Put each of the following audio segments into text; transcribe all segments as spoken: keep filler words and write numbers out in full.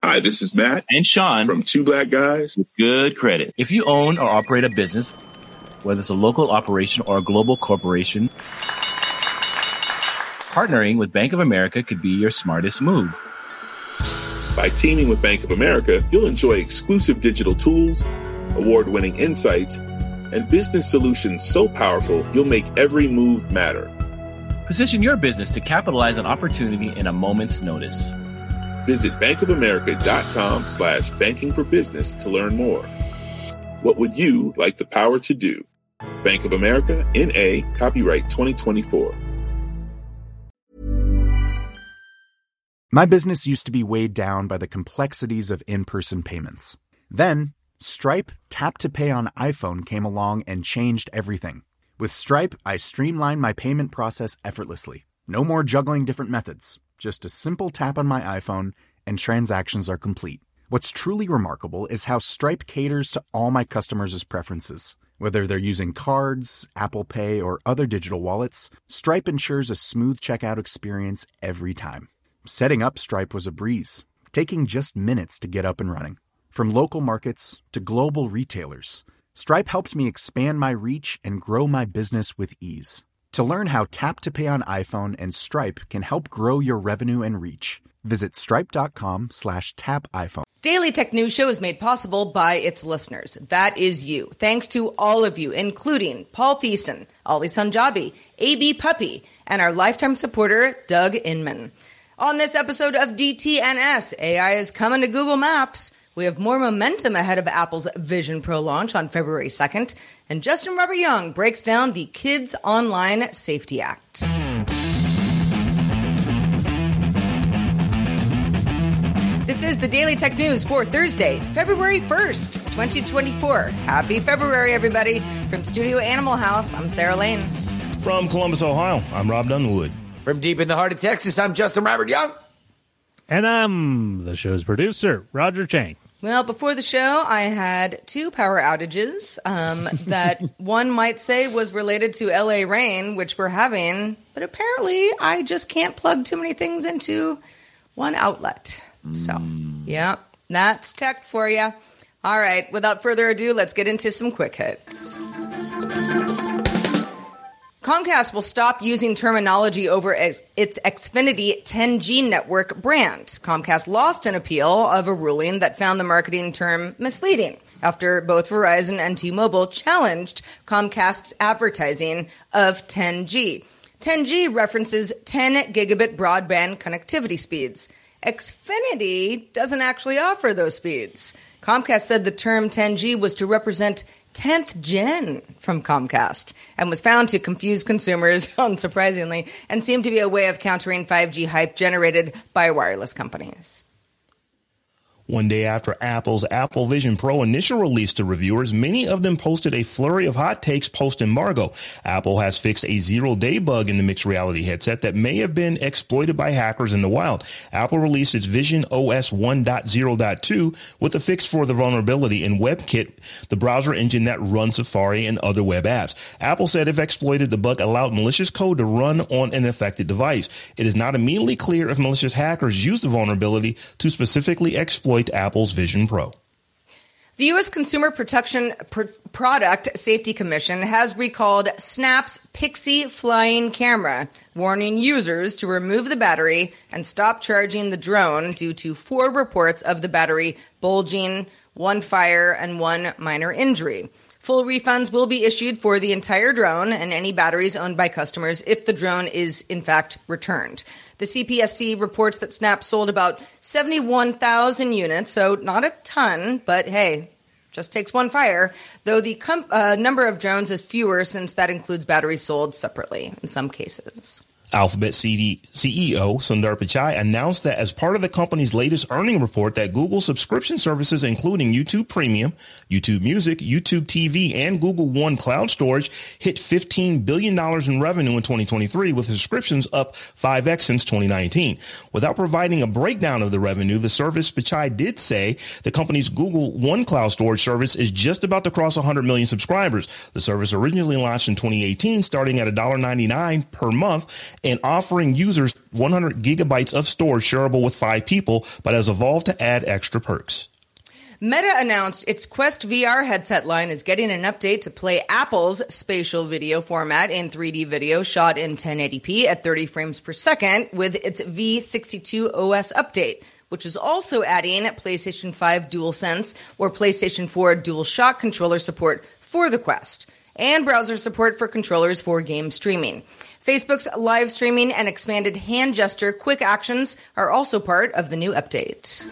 Hi, this is Matt and Sean from Two Black Guys with Good Credit. If you own or operate a business, whether it's a local operation or a global corporation, partnering with Bank of America could be your smartest move. By teaming with Bank of America, you'll enjoy exclusive digital tools, award-winning insights, and business solutions so powerful you'll make every move matter. Position your business to capitalize on opportunity in a moment's notice. Visit bankofamerica.com slash banking for business to learn more. What would you like the power to do? Bank of America, N A, copyright twenty twenty-four. My business used to be weighed down by the complexities of in-person payments. Then, Stripe Tap to Pay on iPhone came along and changed everything. With Stripe, I streamlined my payment process effortlessly. No more juggling different methods. Just a simple tap on my iPhone and transactions are complete. What's truly remarkable is how Stripe caters to all my customers' preferences. Whether they're using cards, Apple Pay, or other digital wallets, Stripe ensures a smooth checkout experience every time. Setting up Stripe was a breeze, taking just minutes to get up and running. From local markets to global retailers, Stripe helped me expand my reach and grow my business with ease. To learn how Tap to Pay on iPhone and Stripe can help grow your revenue and reach, visit stripe.com slash tap iPhone. Daily Tech News Show is made possible by its listeners. That is you. Thanks to all of you, including Paul Thiessen, Ali Sanjabi, A B Puppy, and our lifetime supporter, Doug Inman. On this episode of D T N S, A I is coming to Google Maps. We have more momentum ahead of Apple's Vision Pro launch on February second. And Justin Robert Young breaks down the Kids Online Safety Act. This is the Daily Tech News for Thursday, February first, twenty twenty-four. Happy February, everybody. From Studio Animal House, I'm Sarah Lane. From Columbus, Ohio, I'm Rob Dunwood. From deep in the heart of Texas, I'm Justin Robert Young. And I'm the show's producer, Roger Chang. Well, before the show, I had two power outages um, that one might say was related to L A rain, which we're having, but apparently I just can't plug too many things into one outlet. So, yeah, that's tech for you. All right, without further ado, let's get into some quick hits. Comcast will stop using terminology over its Xfinity ten G network brand. Comcast lost an appeal of a ruling that found the marketing term misleading after both Verizon and T-Mobile challenged Comcast's advertising of ten G. ten G references ten gigabit broadband connectivity speeds. Xfinity doesn't actually offer those speeds. Comcast said the term ten G was to represent tenth gen from Comcast and was found to confuse consumers, unsurprisingly, and seemed to be a way of countering five G hype generated by wireless companies. One day after Apple's Apple Vision Pro initial release to reviewers, many of them posted a flurry of hot takes post-embargo. Apple has fixed a zero-day bug in the mixed reality headset that may have been exploited by hackers in the wild. Apple released its Vision O S one point oh point two with a fix for the vulnerability in WebKit, the browser engine that runs Safari and other web apps. Apple said if exploited, the bug allowed malicious code to run on an affected device. It is not immediately clear if malicious hackers used the vulnerability to specifically exploit Apple's Vision Pro. The U S Consumer Protection Pr- Product Safety Commission has recalled Snap's Pixie flying camera, warning users to remove the battery and stop charging the drone due to four reports of the battery bulging, one fire, and one minor injury. Full refunds will be issued for the entire drone and any batteries owned by customers if the drone is, in fact, returned. The C P S C reports that Snap sold about seventy-one thousand units, so not a ton, but hey, just takes one fire, though the com- uh, number of drones is fewer since that includes batteries sold separately in some cases. Alphabet C E O Sundar Pichai announced that as part of the company's latest earnings report that Google subscription services, including YouTube Premium, YouTube Music, YouTube T V, and Google One Cloud Storage, hit fifteen billion dollars in revenue in twenty twenty-three, with subscriptions up five x since twenty nineteen. Without providing a breakdown of the revenue, the service Pichai did say the company's Google One Cloud Storage service is just about to cross one hundred million subscribers. The service originally launched in twenty eighteen, starting at one dollar ninety-nine per month, and offering users one hundred gigabytes of storage shareable with five people, but has evolved to add extra perks. Meta announced its Quest V R headset line is getting an update to play Apple's spatial video format in three D video shot in ten eighty p at thirty frames per second with its V sixty-two O S update, which is also adding PlayStation five DualSense or PlayStation four DualShock controller support for the Quest, and browser support for controllers for game streaming. Facebook's live streaming and expanded hand gesture quick actions are also part of the new update.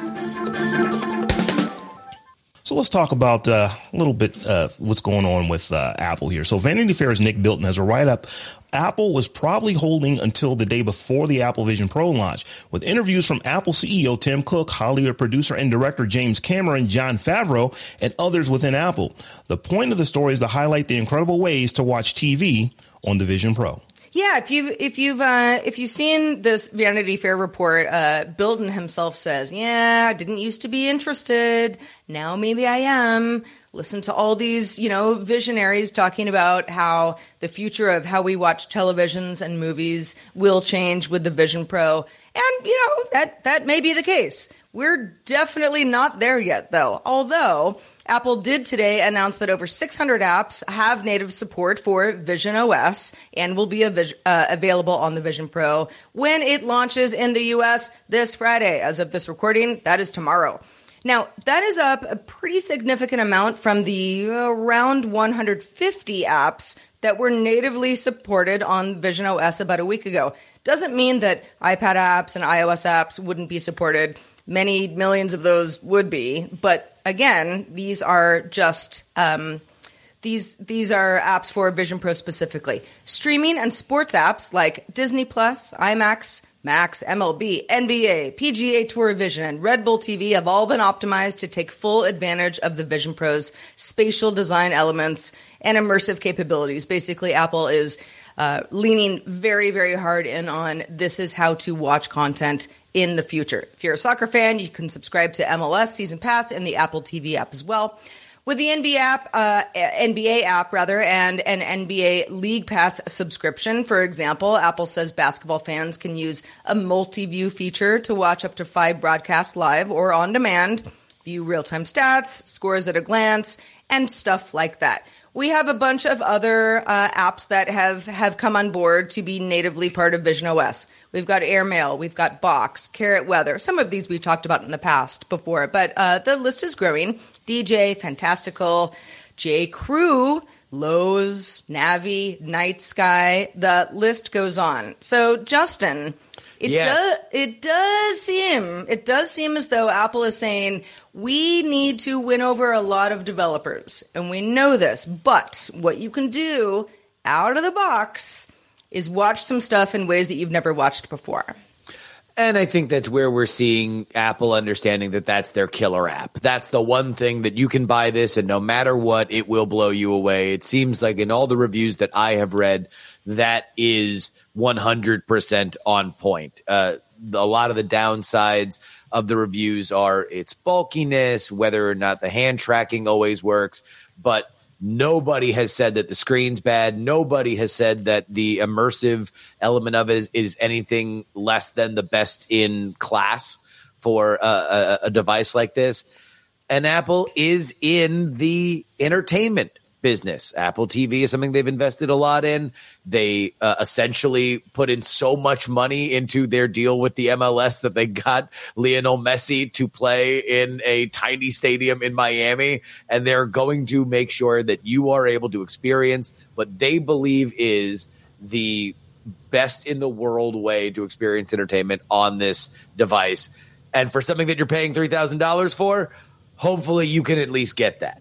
So let's talk about uh, a little bit uh, what's going on with uh, Apple here. So Vanity Fair's Nick Bilton has a write-up. Apple was probably holding until the day before the Apple Vision Pro launch, with interviews from Apple C E O Tim Cook, Hollywood producer and director James Cameron, Jon Favreau, and others within Apple. The point of the story is to highlight the incredible ways to watch T V on the Vision Pro. Yeah, if you've if you've uh, if you've seen this Vanity Fair report, uh, Bilton himself says, "Yeah, I didn't used to be interested. Now maybe I am." Listen to all these, you know, visionaries talking about how the future of how we watch televisions and movies will change with the Vision Pro, and you know that that may be the case. We're definitely not there yet, though. Although Apple did today announce that over six hundred apps have native support for Vision O S and will be av- uh, available on the Vision Pro when it launches in the U S this Friday. As of this recording, that is tomorrow. Now, that is up a pretty significant amount from the around one hundred fifty apps that were natively supported on Vision O S about a week ago. Doesn't mean that iPad apps and iOS apps wouldn't be supported. Many millions of those would be, but again, these are just um, these these are apps for Vision Pro specifically. Streaming and sports apps like Disney Plus, IMAX, Max, M L B, N B A, P G A Tour Vision, and Red Bull T V have all been optimized to take full advantage of the Vision Pro's spatial design elements and immersive capabilities. Basically, Apple is uh, leaning very, very hard in on this is how to watch content in the future. If you're a soccer fan, you can subscribe to M L S Season Pass and the Apple T V app as well. With the N B A app, uh, N B A app rather, and an N B A League Pass subscription, for example, Apple says basketball fans can use a multi-view feature to watch up to five broadcasts live or on demand, view real-time stats, scores at a glance, and stuff like that. We have a bunch of other uh, apps that have, have come on board to be natively part of Vision O S. We've got AirMail, we've got Box, Carrot Weather. Some of these we've talked about in the past before, but uh, the list is growing. D J, Fantastical, J. Crew, Lowe's, Navi, Night Sky. The list goes on. So, Justin, it yes. does it does seem it does seem as though Apple is saying we need to win over a lot of developers, and we know this. But what you can do out of the box is watch some stuff in ways that you've never watched before. And I think that's where we're seeing Apple understanding that that's their killer app. That's the one thing that you can buy this, and no matter what, it will blow you away. It seems like in all the reviews that I have read, that is one hundred percent on point. Uh, a lot of the downsides of the reviews are its bulkiness, whether or not the hand tracking always works, but nobody has said that the screen's bad. Nobody has said that the immersive element of it is, is anything less than the best in class for a, a, a device like this. And Apple is in the entertainment business. Apple T V is something they've invested a lot in. They uh, essentially put in so much money into their deal with the M L S that they got Lionel Messi to play in a tiny stadium in Miami, and they're going to make sure that you are able to experience what they believe is the best in the world way to experience entertainment on this device. And for something that you're paying three thousand dollars for, hopefully you can at least get that.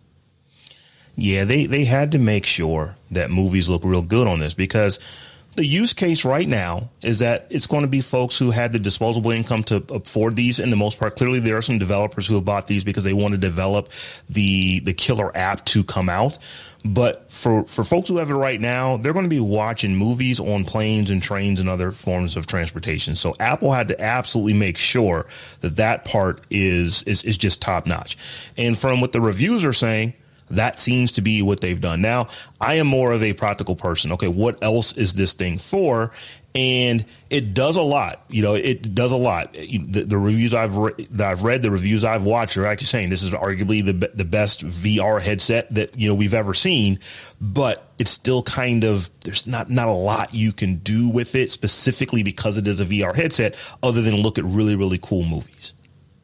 Yeah, they, they had to make sure that movies look real good on this, because the use case right now is that it's going to be folks who had the disposable income to afford these. In the most part, clearly there are some developers who have bought these because they want to develop the the killer app to come out. But for, for folks who have it right now, they're going to be watching movies on planes and trains and other forms of transportation. So Apple had to absolutely make sure that that part is is, is just top notch. And from what the reviews are saying, That seems to be what they've done. Now, I am more of a practical person. Okay, what else is this thing for? And it does a lot. You know, it does a lot. The, the reviews I've re- that I've read, the reviews I've watched are actually saying this is arguably the the best V R headset that, you know, we've ever seen. But it's still kind of, there's not, not a lot you can do with it specifically because it is a V R headset other than look at really, really cool movies.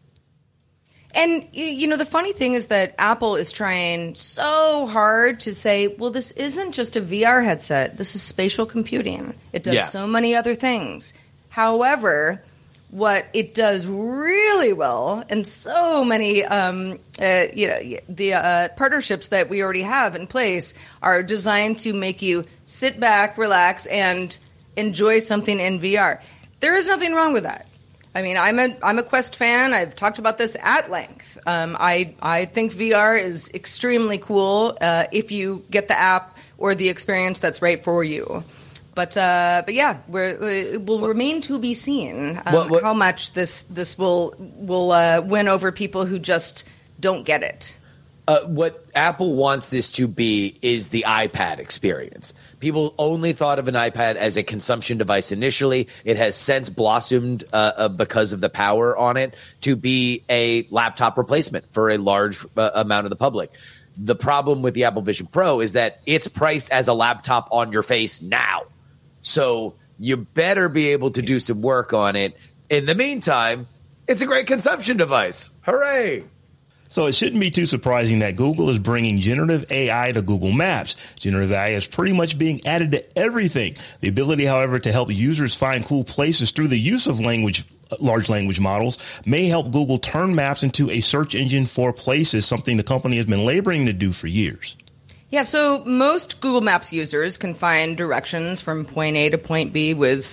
And, you know, the funny thing is that Apple is trying so hard to say, well, this isn't just a V R headset. This is spatial computing. It does Yeah. so many other things. However, what it does really well, and so many, um, uh, you know, the uh, partnerships that we already have in place are designed to make you sit back, relax, and enjoy something in V R. There is nothing wrong with that. I mean, I'm a I'm a Quest fan. I've talked about this at length. Um, I I think V R is extremely cool uh, if you get the app or the experience that's right for you. But uh, but yeah, we're, it will remain to be seen um, What- what- how much this this will will uh, win over people who just don't get it. Uh, what Apple wants this to be is the iPad experience. People only thought of an iPad as a consumption device initially. It has since blossomed uh, uh, because of the power on it to be a laptop replacement for a large uh, amount of the public. The problem with the Apple Vision Pro is that it's priced as a laptop on your face now. So you better be able to do some work on it. In the meantime, it's a great consumption device. Hooray! So it shouldn't be too surprising that Google is bringing generative A I to Google Maps. Generative A I is pretty much being added to everything. The ability, however, to help users find cool places through the use of language, large language models may help Google turn maps into a search engine for places, something the company has been laboring to do for years. Yeah, so most Google Maps users can find directions from point A to point B with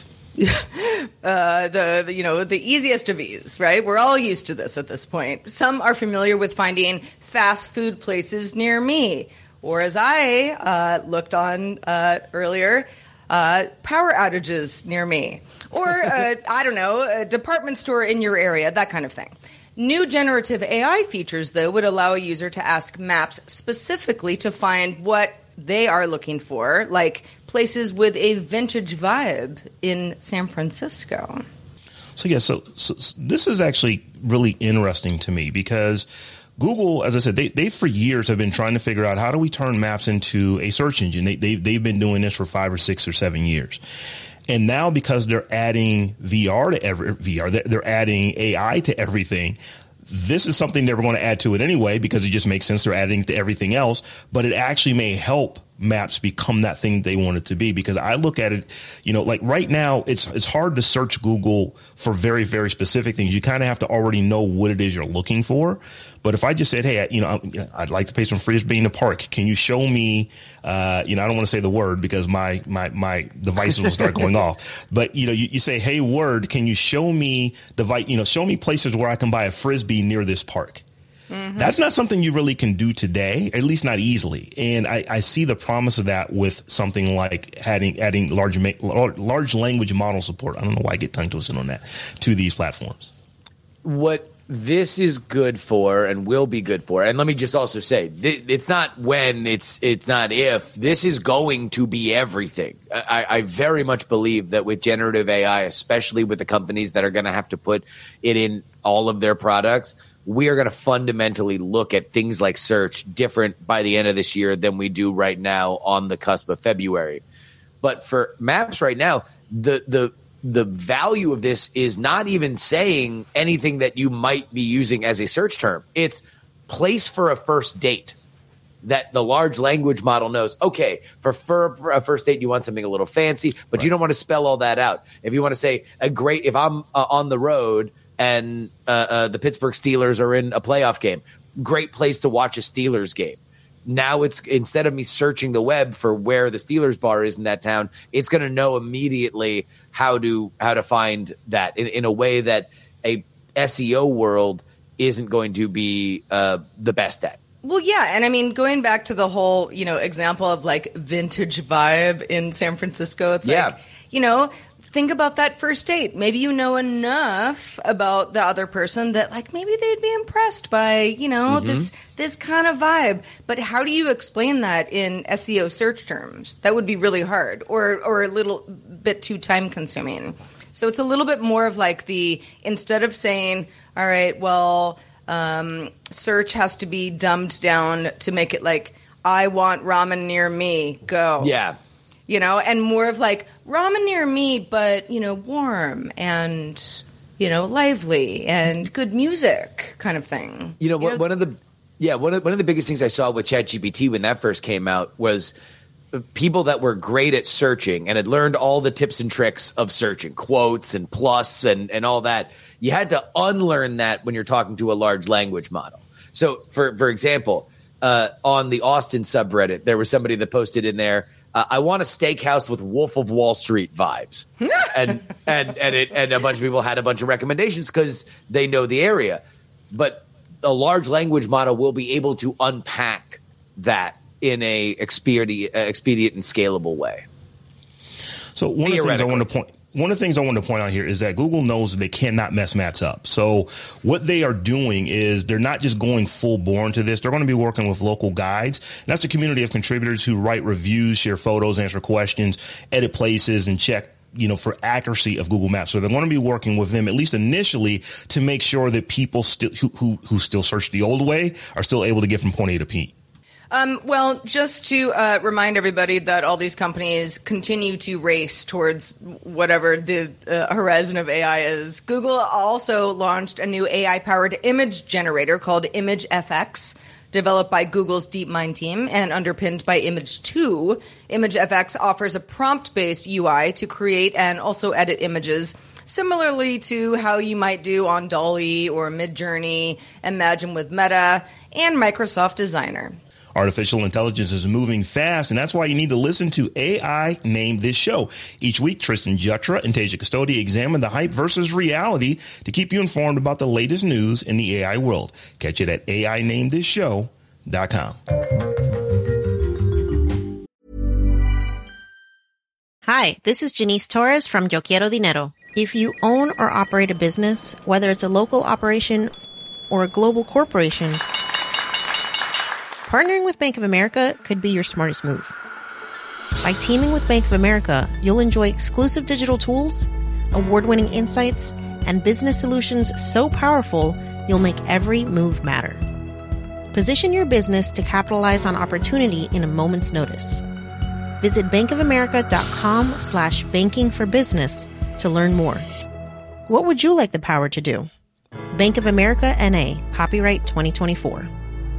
uh, the, the you know the easiest of ease, right? We're all used to this at this point. Some are familiar with finding fast food places near me, or as I uh, looked on uh, earlier, uh, power outages near me, or uh, I don't know, a department store in your area, that kind of thing. New generative A I features, though, would allow a user to ask Maps specifically to find what they are looking for, like places with a vintage vibe in San Francisco. So, yeah, so, so, so this is actually really interesting to me because Google, as I said, they, they for years have been trying to figure out how do we turn Maps into a search engine. They, they, they've been doing this for five or six or seven years. And now because they're adding V R to every V R, they're adding A I to everything. This is something they were going to add to it anyway because it just makes sense. They're adding to everything else, but it actually may help Maps become that thing they want it to be. Because I look at it, you know, like right now, it's it's hard to search Google for very, very specific things. You kind of have to already know what it is you're looking for. But if I just said, hey, you know, I'd like to pay some frisbee in the park. Can you show me, uh, you know, I don't want to say the word because my my my devices will start going off. But, you know, you, you say, hey, word, can you show me device, you know, show me places where I can buy a frisbee near this park? Mm-hmm. That's not something you really can do today, at least not easily. And I, I see the promise of that with something like adding adding large large language model support. I don't know why I get tongue twisted on that to these platforms. What this is good for and will be good for, and let me just also say, th- it's not when, it's it's not if. This is going to be everything. I, I very much believe that with generative A I, especially with the companies that are going to have to put it in all of their products, we are going to fundamentally look at things like search different by the end of this year than we do right now on the cusp of February. But for Maps right now, the the the value of this is not even saying anything that you might be using as a search term. It's place for a first date. That the large language model knows, okay, for, for a first date, you want something a little fancy, but right. You don't want to spell all that out. If you want to say a great, if I'm uh, on the road and uh, uh, the Pittsburgh Steelers are in a playoff game, great place to watch a Steelers game. Now it's, instead of me searching the web for where the Steelers bar is in that town, it's going to know immediately how to how to find that in, in a way that a S E O world isn't going to be uh, the best at. Well, yeah, and I mean, going back to the whole, you know, example of like vintage vibe in San Francisco, it's yeah. like, you know, think about that first date. Maybe you know enough about the other person that, like, maybe they'd be impressed by, you know, mm-hmm. this this kind of vibe. But how do you explain that in S E O search terms? That would be really hard, or or a little bit too time consuming. So it's a little bit more of like the, instead of saying, all right, well, um, search has to be dumbed down to make it like, I want ramen near me, go. Yeah. You know, and more of like ramen near me, but, you know, warm and, you know, lively and good music kind of thing. You know, you know? one of the, yeah, one of, one of the biggest things I saw with ChatGPT when that first came out was people that were great at searching and had learned all the tips and tricks of searching, quotes and plus and, and all that. You had to unlearn that when you're talking to a large language model. So, for for example, uh, on the Austin subreddit, there was somebody that posted in there, uh, I want a steakhouse with Wolf of Wall Street vibes. and and and, it, and a bunch of people had a bunch of recommendations because they know the area. But a large language model will be able to unpack that in a expedient, uh, expedient and scalable way. So one of the things I want to point one of the things I want to point out here is that Google knows that they cannot mess Mats up. So what they are doing is they're not just going full bore into this. They're going to be working with local guides. And that's a community of contributors who write reviews, share photos, answer questions, edit places, and check, you know, for accuracy of Google Maps. So they're going to be working with them, at least initially, to make sure that people still who, who, who still search the old way are still able to get from point A to P. Um, well, just to uh, remind everybody that all these companies continue to race towards whatever the uh, horizon of A I is. Google also launched a new A I-powered image generator called ImageFX, developed by Google's DeepMind team and underpinned by Image two. ImageFX offers a prompt-based U I to create and also edit images, similarly to how you might do on DALL-E or Midjourney, Imagine with Meta, and Microsoft Designer. Artificial intelligence is moving fast, and that's why you need to listen to A I Name This Show. Each week, Tristan Jutra and Tasia Custodi examine the hype versus reality to keep you informed about the latest news in the A I world. Catch it at A I name this show dot com. Hi, this is Janice Torres from Yo Quiero Dinero. If you own or operate a business, whether it's a local operation or a global corporation, partnering with Bank of America could be your smartest move. By teaming with Bank of America, you'll enjoy exclusive digital tools, award-winning insights, and business solutions so powerful, you'll make every move matter. Position your business to capitalize on opportunity in a moment's notice. Visit bankofamerica.com slash banking for business to learn more. What would you like the power to do? Bank of America N A, copyright twenty twenty-four.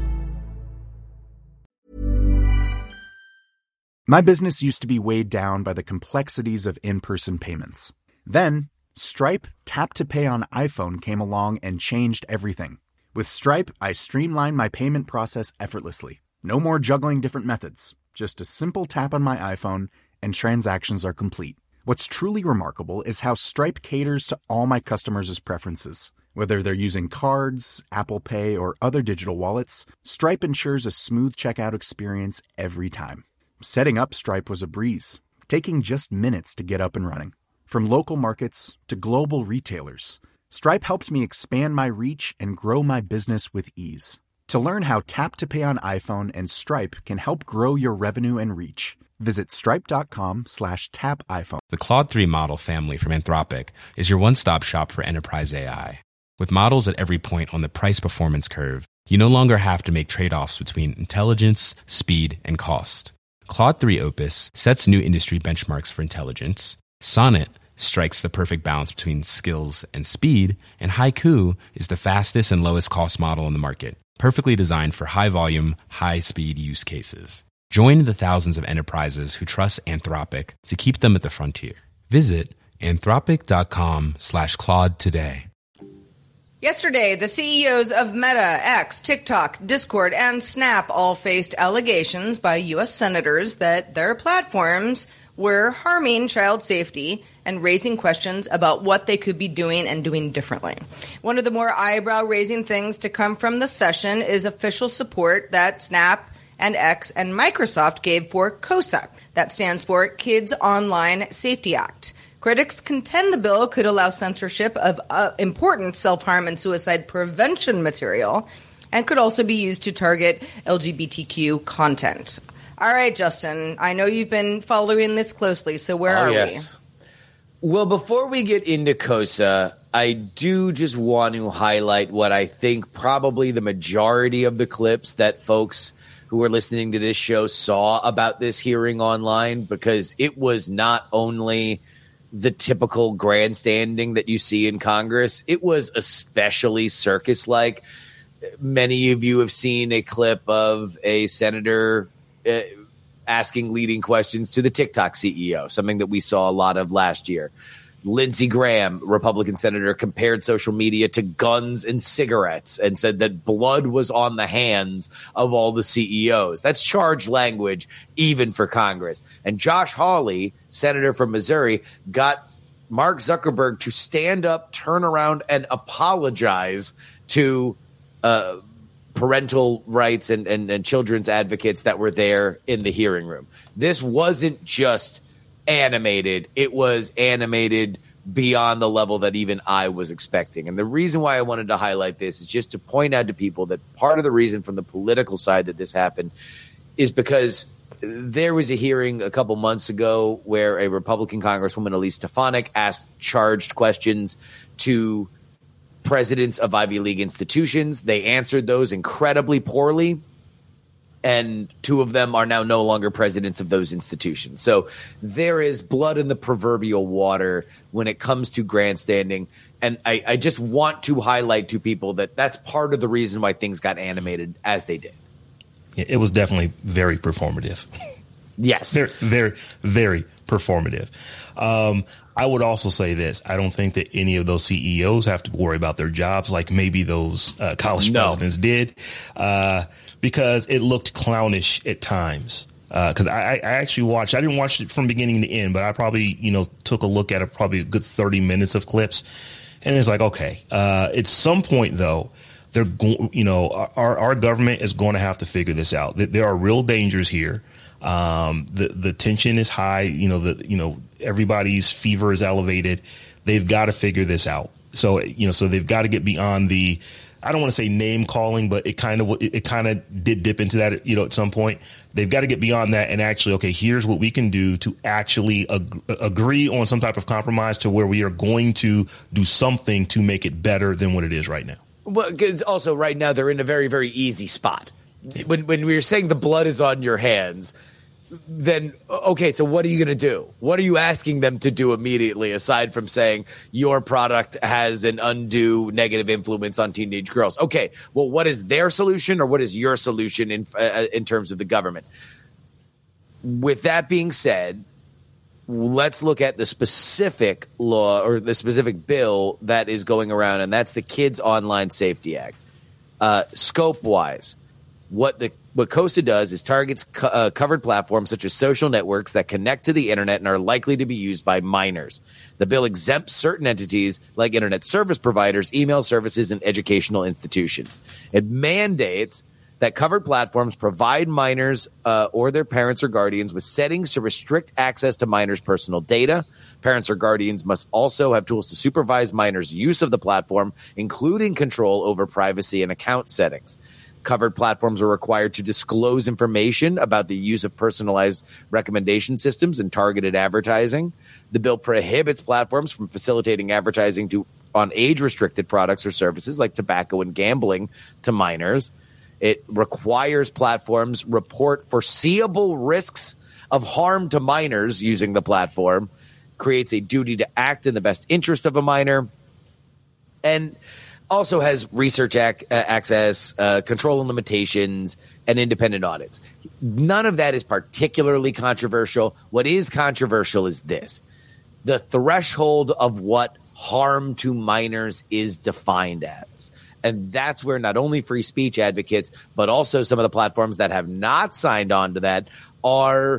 My business used to be weighed down by the complexities of in-person payments. Then, Stripe Tap to Pay on iPhone came along and changed everything. With Stripe, I streamlined my payment process effortlessly. No more juggling different methods. Just a simple tap on my iPhone, and transactions are complete. What's truly remarkable is how Stripe caters to all my customers' preferences. Whether they're using cards, Apple Pay, or other digital wallets, Stripe ensures a smooth checkout experience every time. Setting up Stripe was a breeze, taking just minutes to get up and running. From local markets to global retailers, Stripe helped me expand my reach and grow my business with ease. To learn how Tap to Pay on iPhone and Stripe can help grow your revenue and reach, visit stripe.com slash tap iPhone. The Claude three model family from Anthropic is your one-stop shop for enterprise A I. With models at every point on the price-performance curve, you no longer have to make trade-offs between intelligence, speed, and cost. Claude three Opus sets new industry benchmarks for intelligence. Sonnet strikes the perfect balance between skills and speed. And Haiku is the fastest and lowest cost model in the market, perfectly designed for high-volume, high-speed use cases. Join the thousands of enterprises who trust Anthropic to keep them at the frontier. Visit anthropic.com slash Claude today. Yesterday, the C E Os of Meta, X, TikTok, Discord, and Snap all faced allegations by U S senators that their platforms were harming child safety and raising questions about what they could be doing and doing differently. One of the more eyebrow-raising things to come from the session is official support that Snap and X and Microsoft gave for KOSA. That stands for Kids Online Safety Act. Critics contend the bill could allow censorship of uh, important self-harm and suicide prevention material and could also be used to target L G B T Q content. All right, Justin, I know you've been following this closely, so where oh, are yes. we? Well, before we get into KOSA, I do just want to highlight what I think probably the majority of the clips that folks who are listening to this show saw about this hearing online, because it was not only the typical grandstanding that you see in Congress, it was especially circus-like. Many of you have seen a clip of a senator uh, asking leading questions to the TikTok C E O, something that we saw a lot of last year. Lindsey Graham, Republican senator, compared social media to guns and cigarettes and said that blood was on the hands of all the C E Os. That's charged language, even for Congress. And Josh Hawley, senator from Missouri, got Mark Zuckerberg to stand up, turn around, and apologize to uh, parental rights and, and, and children's advocates that were there in the hearing room. This wasn't just animated. It was animated beyond the level that even I was expecting. And the reason why I wanted to highlight this is just to point out to people that part of the reason from the political side that this happened is because there was a hearing a couple months ago where a Republican Congresswoman, Elise Stefanik, asked charged questions to presidents of Ivy League institutions. They answered those incredibly poorly, and two of them are now no longer presidents of those institutions. So there is blood in the proverbial water when it comes to grandstanding. And I, I just want to highlight to people that that's part of the reason why things got animated as they did. It was definitely very performative. Yes. Very, very, very performative. Um, I would also say this. I don't think that any of those C E Os have to worry about their jobs like maybe those uh, college no. presidents did, uh, because it looked clownish at times. Because uh, I, I actually watched, I didn't watch it from beginning to end, but I probably, you know, took a look at it, probably a good thirty minutes of clips. And it's like, OK, uh, at some point, though, they're go- you know, our, our government is going to have to figure this out. There are real dangers here. Um, the, the tension is high. You know, the, you know, everybody's fever is elevated. They've got to figure this out. So, you know, so they've got to get beyond the, I don't want to say name calling, but it kind of, it, it kind of did dip into that, you know, at some point. They've got to get beyond that and actually, okay, here's what we can do to actually ag- agree on some type of compromise to where we are going to do something to make it better than what it is right now. Well, 'cause also right now they're in a very, very easy spot. When when we were saying the blood is on your hands, then, okay, so what are you going to do? What are you asking them to do immediately, aside from saying your product has an undue negative influence on teenage girls? Okay, well, what is their solution, or what is your solution in uh, in terms of the government? With that being said, let's look at the specific law or the specific bill that is going around, and that's the Kids Online Safety Act. Uh, scope-wise, what the what KOSA does is targets co- uh, covered platforms such as social networks that connect to the internet and are likely to be used by minors. The bill exempts certain entities like internet service providers, email services, and educational institutions. It mandates that covered platforms provide minors uh, or their parents or guardians with settings to restrict access to minors' personal data. Parents or guardians must also have tools to supervise minors' use of the platform, including control over privacy and account settings. Covered platforms are required to disclose information about the use of personalized recommendation systems and targeted advertising. The bill prohibits platforms from facilitating advertising to on age-restricted products or services like tobacco and gambling to minors. It requires platforms report foreseeable risks of harm to minors using the platform, creates a duty to act in the best interest of a minor, and also has research ac- access, uh, control and limitations, and independent audits. None of that is particularly controversial. What is controversial is this. The threshold of what harm to minors is defined as. And that's where not only free speech advocates, but also some of the platforms that have not signed on to that are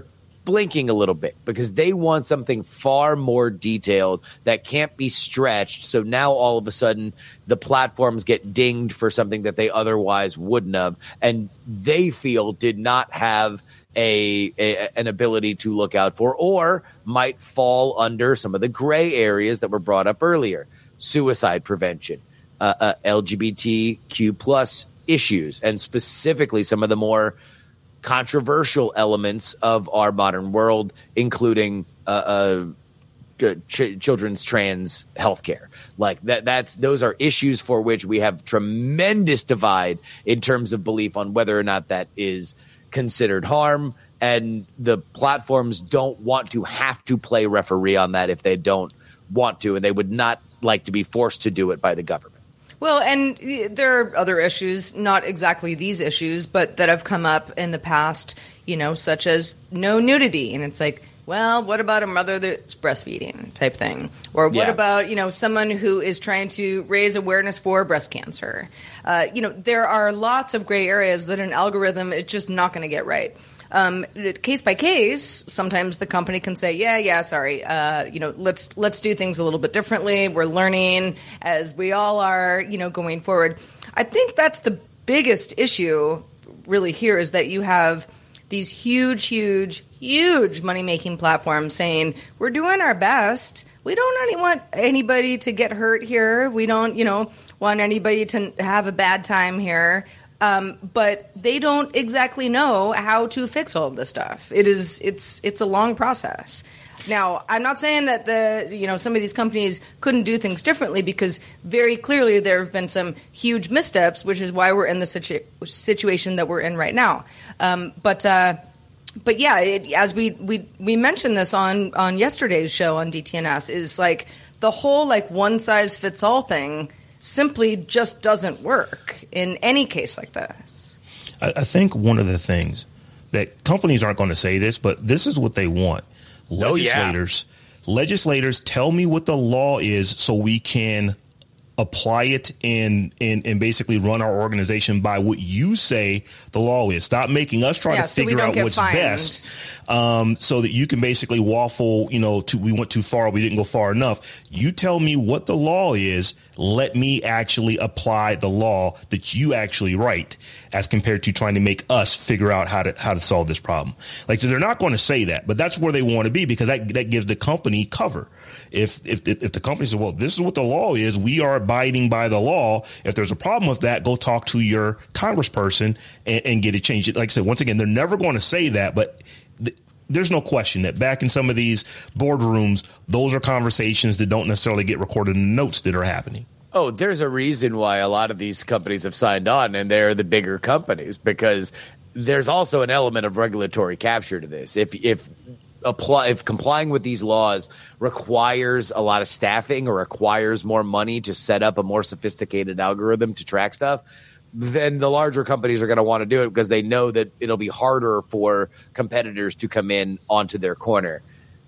blinking a little bit because they want something far more detailed that can't be stretched. So now all of a sudden the platforms get dinged for something that they otherwise wouldn't have, and they feel did not have a, a an ability to look out for, or might fall under some of the gray areas that were brought up earlier: suicide prevention, uh, uh, L G B T Q plus issues, and specifically some of the more controversial elements of our modern world, including uh, uh, ch- children's trans healthcare. Like that, that's those are issues for which we have tremendous divide in terms of belief on whether or not that is considered harm, and the platforms don't want to have to play referee on that if they don't want to, and they would not like to be forced to do it by the government. Well, and there are other issues, not exactly these issues, but that have come up in the past, you know, such as no nudity. And it's like, well, what about a mother that's breastfeeding type thing? Or what Yeah. about, you know, someone who is trying to raise awareness for breast cancer? Uh, you know, there are lots of gray areas that an algorithm is just not going to get right. Um, case by case, sometimes the company can say, yeah, yeah, sorry, uh, you know, let's let's do things a little bit differently. We're learning, as we all are, you know, going forward. I think that's the biggest issue really here, is that you have these huge, huge, huge money-making platforms saying, we're doing our best. We don't any- want anybody to get hurt here. We don't, you know, want anybody to have a bad time here. Um, but they don't exactly know how to fix all of this stuff. It is, it's, it's a long process. Now, I'm not saying that the, you know, some of these companies couldn't do things differently, because very clearly there have been some huge missteps, which is why we're in the situ- situation that we're in right now. Um, but, uh, but yeah, it, as we, we, we mentioned this on, on yesterday's show on D T N S, is like the whole like one size fits all thing simply just doesn't work in any case like this. I, I think one of the things that companies aren't going to say this, but this is what they want. Oh, yeah. Legislators, legislators tell me what the law is so we can apply it and, and, and basically run our organization by what you say the law is. Stop making us try Yeah, to so we figure don't out get what's fined. best, um, so that you can basically waffle, you know, to, we went too far, we didn't go far enough. You tell me what the law is. Let me actually apply the law that you actually write, as compared to trying to make us figure out how to how to solve this problem. Like, so they're not going to say that, but that's where they want to be, because that that gives the company cover. If if if the company says, well, this is what the law is, we are abiding by the law. If there's a problem with that, go talk to your congressperson and, and get it changed. Like I said, once again, they're never going to say that, but th- there's no question that back in some of these boardrooms, those are conversations that don't necessarily get recorded in the notes that are happening. Oh, there's a reason why a lot of these companies have signed on, and they're the bigger companies, because there's also an element of regulatory capture to this. If if apply if complying with these laws requires a lot of staffing or requires more money to set up a more sophisticated algorithm to track stuff, then the larger companies are going to want to do it, because they know that it'll be harder for competitors to come in onto their corner.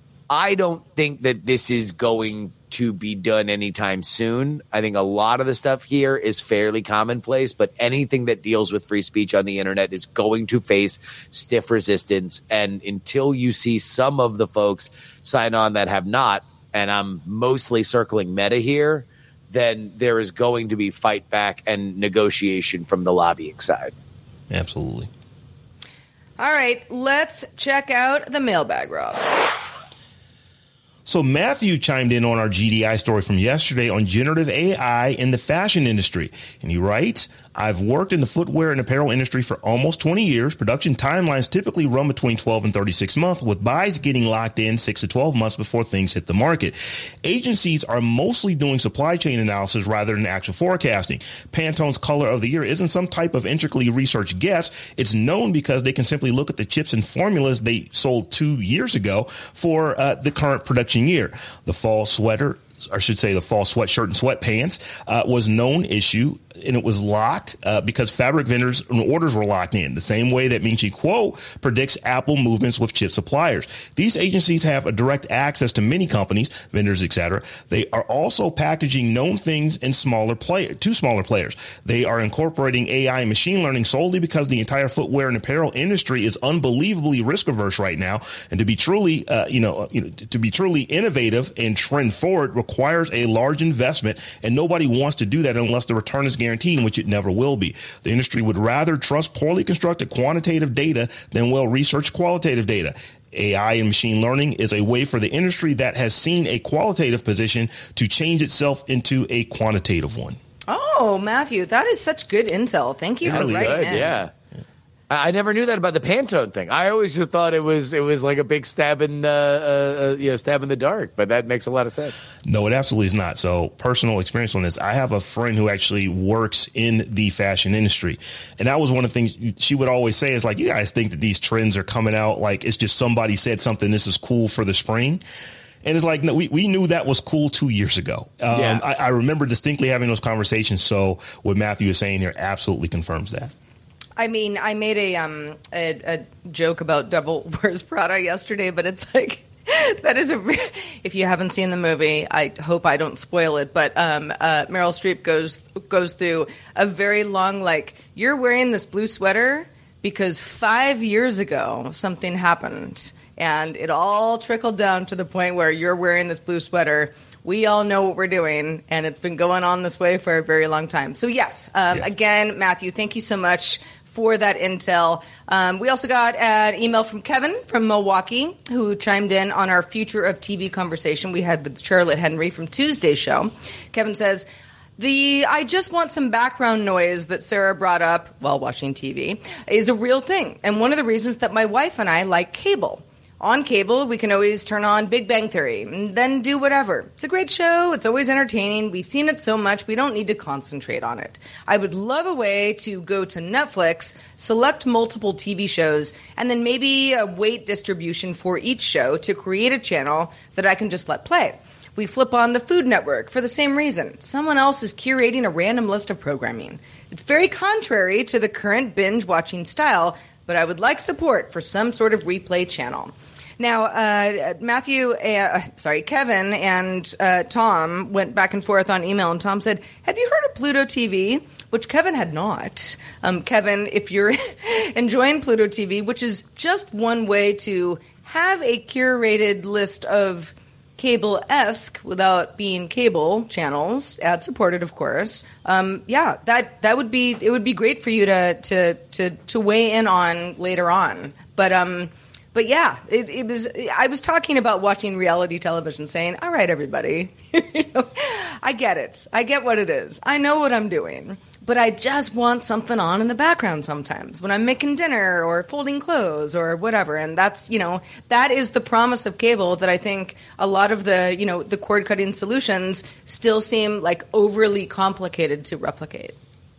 I don't think that this is going to be done anytime soon. I think a lot of the stuff here is fairly commonplace, but anything that deals with free speech on the internet is going to face stiff resistance. And until you see some of the folks sign on that have not, and I'm mostly circling Meta here, then there is going to be fight back and negotiation from the lobbying side. Absolutely. All right, let's check out the mailbag, Rob. So Matthew chimed in on our G D I story from yesterday on generative A I in the fashion industry. And he writes, I've worked in the footwear and apparel industry for almost twenty years. Production timelines typically run between twelve and thirty-six months, with buys getting locked in six to twelve months before things hit the market. Agencies are mostly doing supply chain analysis rather than actual forecasting. Pantone's color of the year isn't some type of intricately researched guess. It's known because they can simply look at the chips and formulas they sold two years ago for uh, the current production year. The fall sweater, I should say the fall sweatshirt and sweatpants, uh, was known issue and it was locked uh, because fabric vendors and orders were locked in, the same way that Ming-Chi Kuo predicts Apple movements with chip suppliers. These agencies have a direct access to many companies, vendors, et cetera. They are also packaging known things in smaller player, to smaller players. They are incorporating A I and machine learning solely because the entire footwear and apparel industry is unbelievably risk averse right now. And to be truly, uh, you know, you know, to be truly innovative and trend forward requires a large investment, and nobody wants to do that unless the return is guaranteed, which it never will be. The industry would rather trust poorly constructed quantitative data than well-researched qualitative data. A I and machine learning is a way for the industry that has seen a qualitative position to change itself into a quantitative one. Oh, Matthew, that is such good intel. Thank you That's for writing good, in. Yeah. I never knew that about the Pantone thing. I always just thought it was it was like a big stab in uh, uh, you know stab in the dark, but that makes a lot of sense. No, it absolutely is not. So personal experience on this, I have a friend who actually works in the fashion industry, and that was one of the things she would always say is like, you guys think that these trends are coming out like it's just somebody said something, this is cool for the spring. And it's like, no, we, we knew that was cool two years ago. Um, yeah. I, I remember distinctly having those conversations. So what Matthew is saying here absolutely confirms that. I mean, I made a um a, a joke about Devil Wears Prada yesterday, but it's like that is a. If you haven't seen the movie, I hope I don't spoil it. But um, uh, Meryl Streep goes goes through a very long like, you're wearing this blue sweater because five years ago something happened, and it all trickled down to the point where you're wearing this blue sweater. We all know what we're doing, and it's been going on this way for a very long time. So yes, um, yeah. Again, Matthew, thank you so much for that intel. Um, we also got an email from Kevin from Milwaukee, who chimed in on our Future of T V conversation we had with Charlotte Henry from Tuesday's show. Kevin says, the I just want some background noise that Sarah brought up while watching T V is a real thing, and one of the reasons that my wife and I like cable. On cable, we can always turn on Big Bang Theory and then do whatever. It's a great show. It's always entertaining. We've seen it so much, we don't need to concentrate on it. I would love a way to go to Netflix, select multiple T V shows, and then maybe a weight distribution for each show to create a channel that I can just let play. We flip on the Food Network for the same reason. Someone else is curating a random list of programming. It's very contrary to the current binge-watching style, but I would like support for some sort of replay channel. Now, uh, Matthew, uh, sorry, Kevin and uh, Tom went back and forth on email, and Tom said, have you heard of Pluto T V? Which Kevin had not. Um, Kevin, if you're enjoying Pluto T V, which is just one way to have a curated list of cable-esque, without being cable channels, ad-supported, of course. Um, yeah, that that would be it would be great for you to to to, to weigh in on later on. But um. But yeah, it, it was. I was talking about watching reality television, saying, "All right, everybody, you know, I get it. I get what it is. I know what I'm doing, but I just want something on in the background sometimes when I'm making dinner or folding clothes or whatever." And that's, you know, that is the promise of cable that I think a lot of the, you know, the cord cutting solutions still seem like overly complicated to replicate.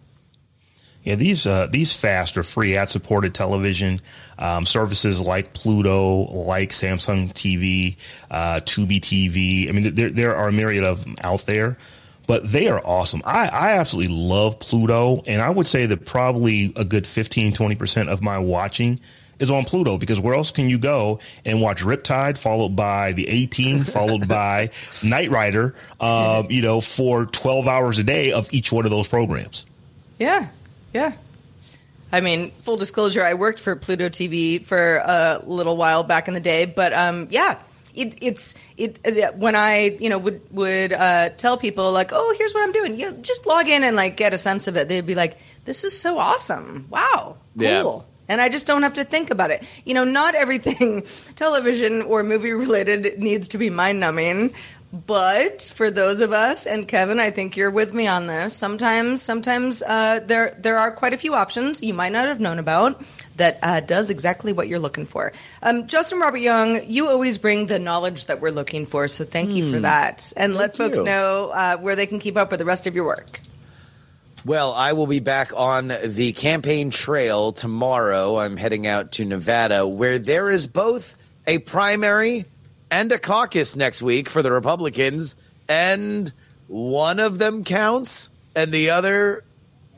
Yeah, these uh, these fast or free ad-supported television um, services like Pluto, like Samsung T V, uh, Tubi T V. I mean, there there are a myriad of them out there, but they are awesome. I, I absolutely love Pluto, and I would say that probably a good fifteen, twenty percent of my watching is on Pluto, because where else can you go and watch Riptide, followed by the A-Team, followed by Knight Rider, um, you know, for twelve hours a day of each one of those programs. Yeah. Yeah. I mean, full disclosure, I worked for Pluto T V for a little while back in the day, but um, yeah, it, it's it when I, you know, would would uh, tell people like, oh, here's what I'm doing. You know, just log in and like get a sense of it. They'd be like, this is so awesome. Wow. Cool. Yeah. And I just don't have to think about it. You know, not everything television or movie related needs to be mind numbing. But for those of us, and Kevin, I think you're with me on this, sometimes sometimes uh, there there are quite a few options you might not have known about that uh, does exactly what you're looking for. Um, Justin Robert Young, you always bring the knowledge that we're looking for, so thank mm. you for that. And thank let folks you. know uh, where they can keep up with the rest of your work. Well, I will be back on the campaign trail tomorrow. I'm heading out to Nevada, where there is both a primary and a caucus next week for the Republicans, and one of them counts and the other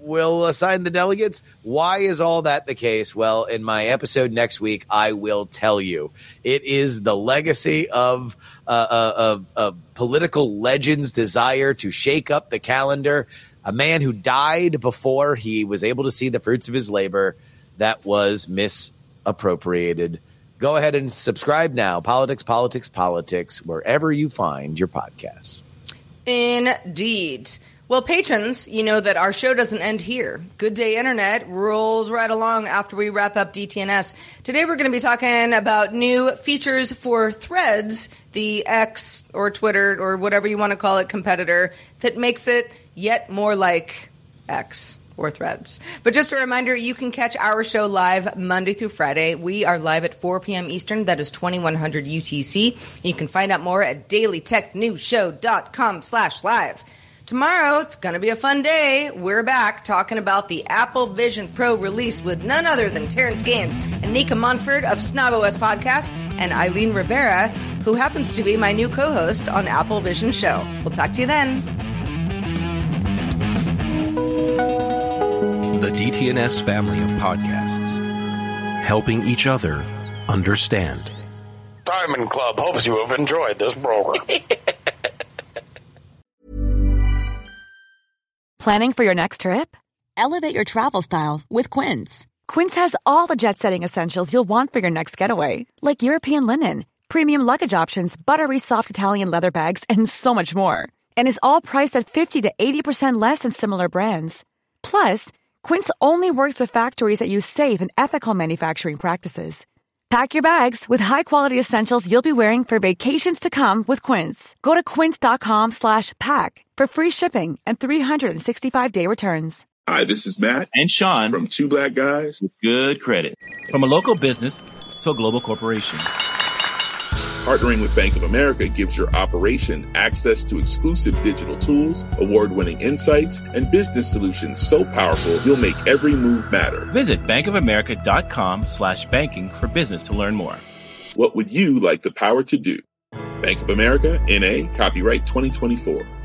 will assign the delegates. Why is all that the case? Well, in my episode next week, I will tell you. It is the legacy of uh, a, a political legend's desire to shake up the calendar. A man who died before he was able to see the fruits of his labor. That was misappropriated. Go ahead and subscribe now. Politics, Politics, Politics, wherever you find your podcasts. Indeed. Well, patrons, you know that our show doesn't end here. Good Day Internet rolls right along after we wrap up D T N S. Today we're going to be talking about new features for Threads, the X or Twitter or whatever you want to call it competitor, that makes it yet more like X or Threads. But just a reminder, you can catch our show live Monday through Friday. We are live at four p.m. Eastern. That is twenty-one hundred U T C. You can find out more at dailytechnewsshow.com slash live. Tomorrow, it's going to be a fun day. We're back talking about the Apple Vision Pro release with none other than Terrence Gaines and Nika Monford of SnobOS Podcast and Eileen Rivera, who happens to be my new co-host on Apple Vision Show. We'll talk to you then. The D T N S family of podcasts, helping each other understand. Diamond Club hopes you have enjoyed this program. Planning for your next trip? Elevate your travel style with Quince. Quince has all the jet-setting essentials you'll want for your next getaway, like European linen, premium luggage options, buttery soft Italian leather bags, and so much more. And is all priced at fifty to eighty percent less than similar brands. Plus, Quince only works with factories that use safe and ethical manufacturing practices. Pack your bags with high-quality essentials you'll be wearing for vacations to come with Quince. Go to quince.com slash pack for free shipping and three sixty-five day returns. Hi, this is Matt and Sean from Two Black Guys with Good Credit. From a local business to a global corporation. Partnering with Bank of America gives your operation access to exclusive digital tools, award-winning insights, and business solutions so powerful you'll make every move matter. Visit bankofamerica.com slash banking for business to learn more. What would you like the power to do? Bank of America, N A, copyright twenty twenty-four.